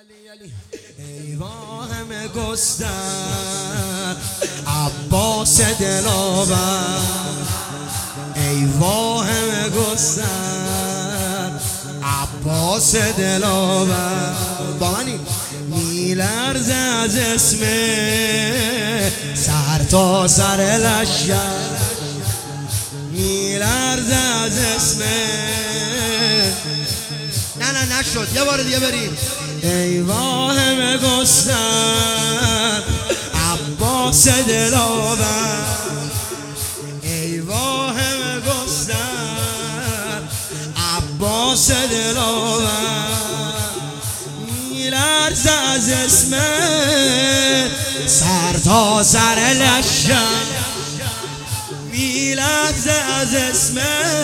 ای واهم گستر عباس دلاور، ای واهم گستر عباس دلاور. با منی میلرز از اسم سر تا سر لشکر، میلرز از اسم. نه نشد، یه بار دیگه بریم. ای واهم گستر عباس دلاور، ای واهم گستر عباس دلاور. میلرز از اسم سر تا سر لشکر، میلرز از اسم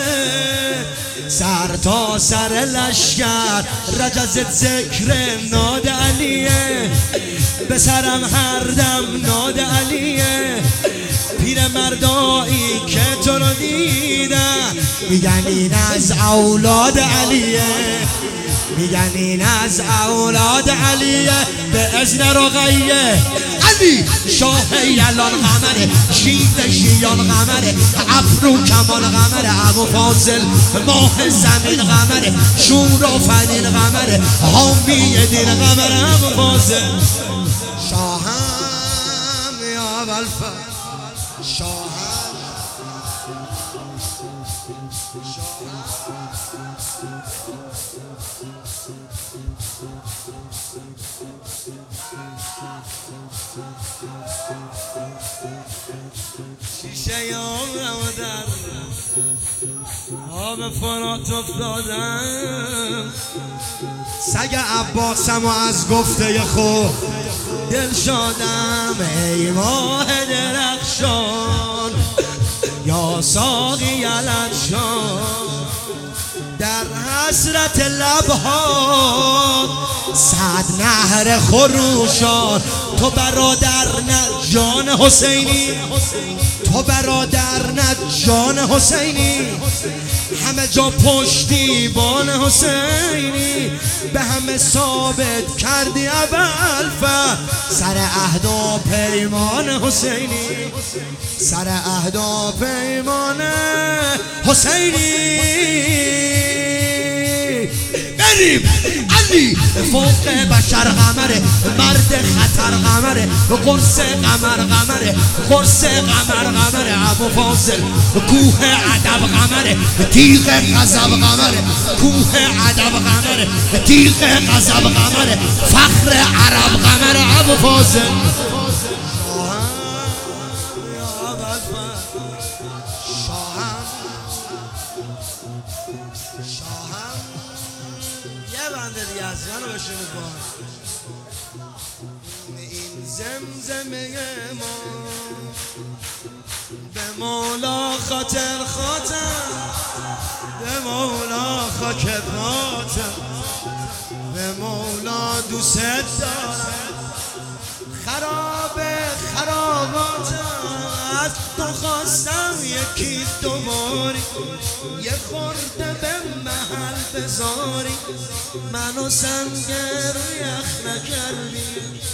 سر تا سر لشکر. رجزت ذکر ناد علیه، به سرم هر دم ناد علیه. پیر مردایی که تو رو دیدن میگن این از اولاد علیه، میگن این از اولاد علیه. به اذن رقیه علی شاه یلان قمره، شیر شیان قمره، ابرو کمال قمره، ابو فاضل ماه زمین قمره، شور آفرین قمره، حامی دین قمره، ابو فاضل شاهم یا ابوالفضل شاهم. شیشه آمرم در آب فرات افتادم، سگ عباسم و از گفته خود دل شادم. ای ماه درخشان یا ساقی الانشان، در حسرت لبها صد نهر خروشان. تو برادر نه جان حسینی، تو برادر نه جان حسینی، همه جا پشتیبان حسینی. به همه ثابت کردی ابوالفضل سر عهد و پیمان حسینی، سر عهد و پیمان حسینی. بریم علی فوق بشر قمره، مرد خطر قمره، قرص قمر قمره، قرص قمر قمره، ابو فاضل کوه ادب قمره، تیغ غضب قمره، کوه ادب قمره، تیغ غضب قمره، فخر عرب قمره، ابو فاضل شاهم. یه بنده دیگه از منو بشونید با این زمزمه ما به مولا خاطر خاطر، به مولا خاک پاتم، به مولا دوست دارم. خراب خراباتم از تو خواستم یکی دوباری، یه خورده به محل بذاری، منو سنگ رو یخ نکردی،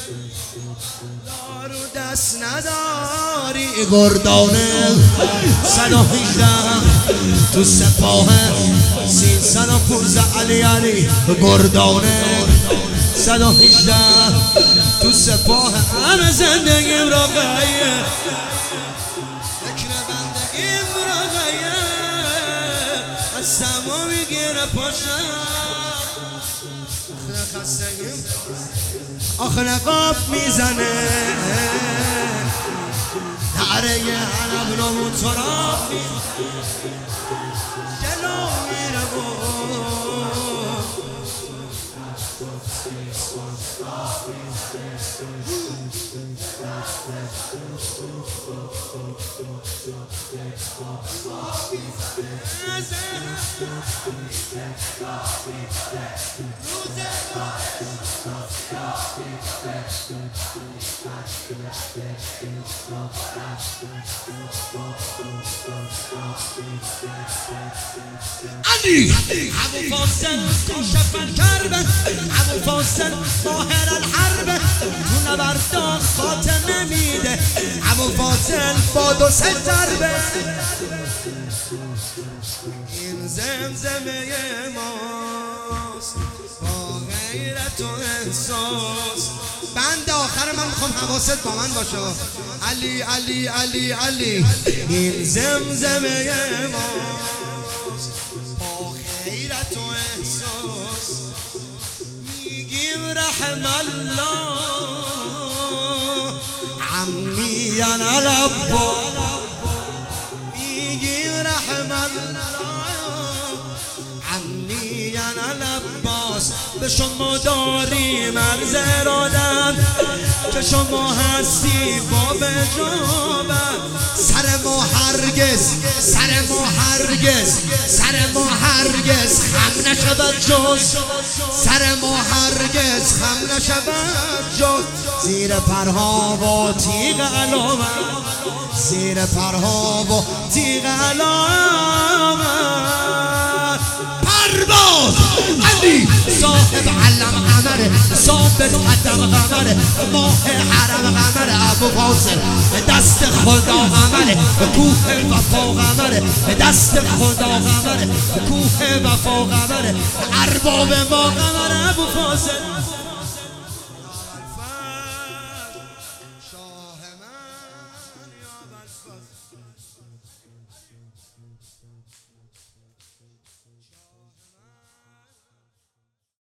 دارو دست نداری. گردانه 118 تو سپاه 315 علی گردانه 118 تو سپاه. همه زندگیم را قیه، فکر بندگیم را قیه، از سما میگیره پاشم. خستگیم آخه نقاب میزنه، نعره حلب نامون تراب جلو میره روزه علی ابو فاصل کاشف الکرب، ابو فاصل ماهر الحرب، تو نبرد خاتمه میده ابو فاصل با 2 ضربه. این زمزمه ماست با غیرت و احساس. بند آخر من میخوام حواست با من باشه. علی علی علی علی این زمزمه ماست با غیرت و احساس. میگیم رحم الله عمی العباس، میگیم رحم الله عمی العباس. به شما داریم عرض ارادت که شما هستی باب اجابت. سر ما هرگز خم نشود جز، سر ما هرگز خم نشود جز. زیر پرها و تیغ علامت، زیر پرها و تیغ علامت. پرواز علی صاحب علم قمر، ثابت قدم قمر، ماه حرم قمر. ابو فاصل به دست خدا قمر، به کوه وفا قمر، به دست خدا قمر، به کوه وفا قمر. ارباب ما قمر ابو فاصل.